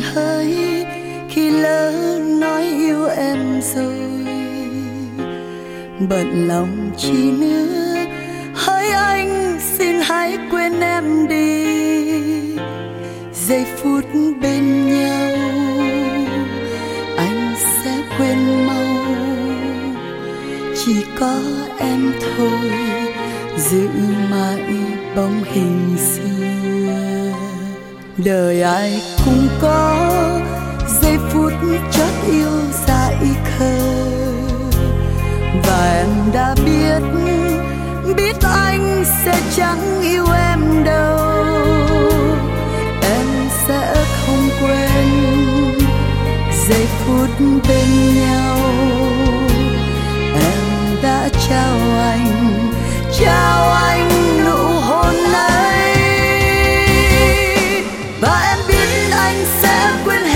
hơi khi lỡ nói yêu em rồi. Bận lòng chi nữa, hỡi anh xin hãy quên em đi. Giây phút bên nhau anh sẽ quên mau, chỉ có em thôi giữ mãi bóng hình xưa. Đời ai cũng có giây phút chót yêu dại khờ, và em đã biết anh sẽ chẳng yêu em đâu. Em sẽ không quên giây phút bên nhau em đã trao anh nụ hôn ấy. Và em biết anh sẽ quên